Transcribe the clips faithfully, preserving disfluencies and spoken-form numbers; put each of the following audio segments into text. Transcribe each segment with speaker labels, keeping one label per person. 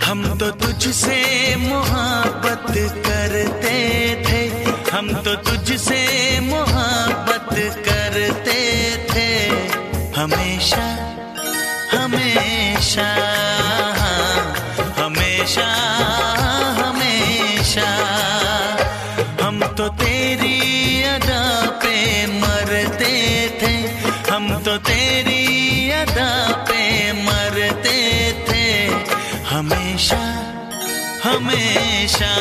Speaker 1: हम तो तुझसे मोहब्बत करते थे, हम तो तुझसे मोहब्बत करते थे, हमेशा हमेशा हमेशा हमेशा। हम तो तेरी अदा पे मरते थे, हम तो तेरी अदा पे मरते थे, हमेशा हमेशा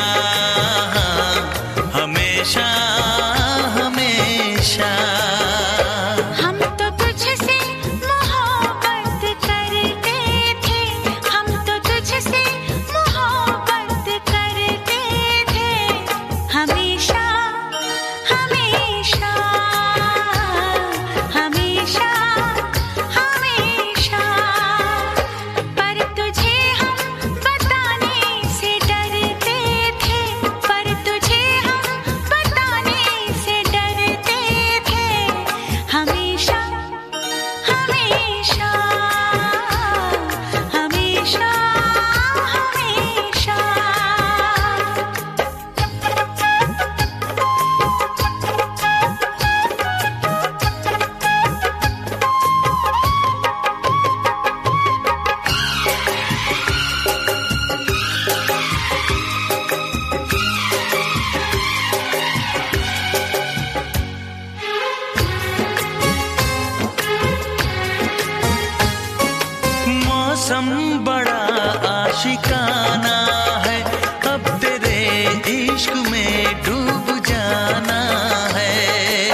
Speaker 1: हमेशा हमेशा।
Speaker 2: हम तो तुझसे मोहब्बत करते थे, हम तो तुझसे मोहब्बत करते थे, हमेशा हमेशा हमेशा हमेशा। पर तुझे हम बताने से डरते थे, पर तुझे हम बताने से डरते थे, हमेशा हमेशा हमेशा हमेशा।
Speaker 1: मौसम बड़ा आशिकाना है, अब तेरे इश्क में डूब जाना है।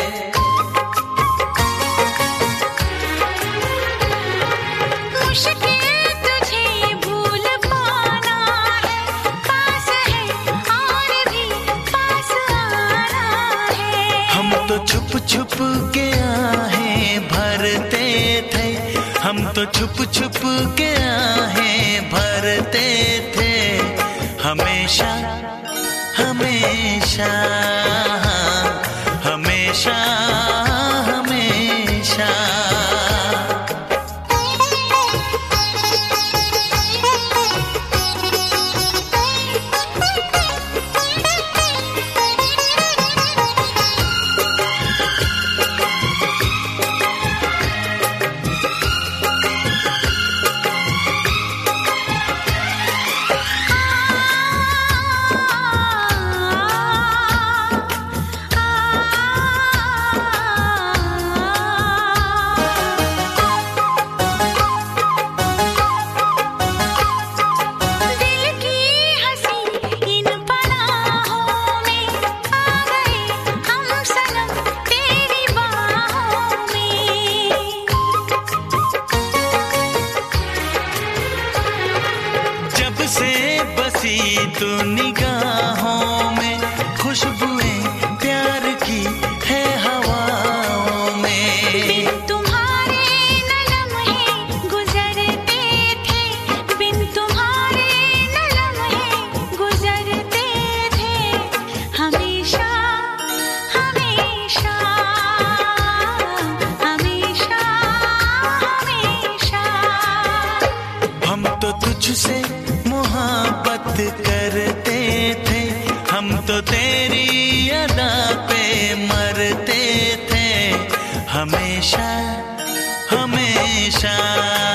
Speaker 2: मुश्किल तुझे भूल पाना है, पास है और भी पास आना है।
Speaker 1: हम तो छुप छुप के आहें भरते थे, हम तो छुप छुप के आहें भरते थे, हमेशा हमेशा हमेशा हमेशा। तू निगाहों में खुशबुएं प्यार की है हवाओं में।
Speaker 2: बिन तुम्हारे न लम्हे गुजरते थे, बिन तुम्हारे न लम्हे गुजरते थे, हमेशा हमेशा हमेशा हमेशा।
Speaker 1: हम तो तुझसे मोहब्बत करते थे, हम तो तेरी अदा पे मरते थे, हमेशा हमेशा।